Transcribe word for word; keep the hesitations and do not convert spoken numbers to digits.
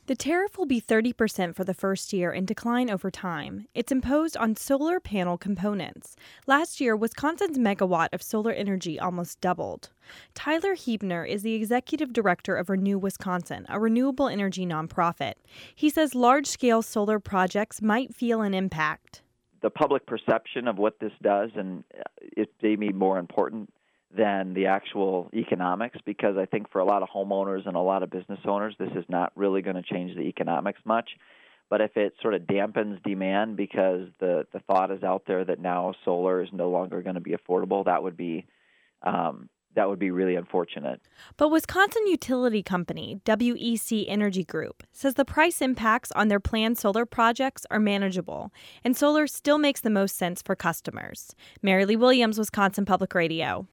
The tariff will be thirty percent for the first year and decline over time. It's imposed on solar panel components. Last year, Wisconsin's megawatt of solar energy almost doubled. Tyler Hebner is the executive director of Renew Wisconsin, a renewable energy nonprofit. He says large-scale solar projects might feel an impact. The public perception of what this does, and it may be more important than the actual economics, because I think for a lot of homeowners and a lot of business owners, this is not really going to change the economics much. But if it sort of dampens demand because the, the thought is out there that now solar is no longer going to be affordable, that would be um, that would be really unfortunate. But Wisconsin utility company W E C Energy Group says the price impacts on their planned solar projects are manageable, and solar still makes the most sense for customers. Mary Lee Williams, Wisconsin Public Radio.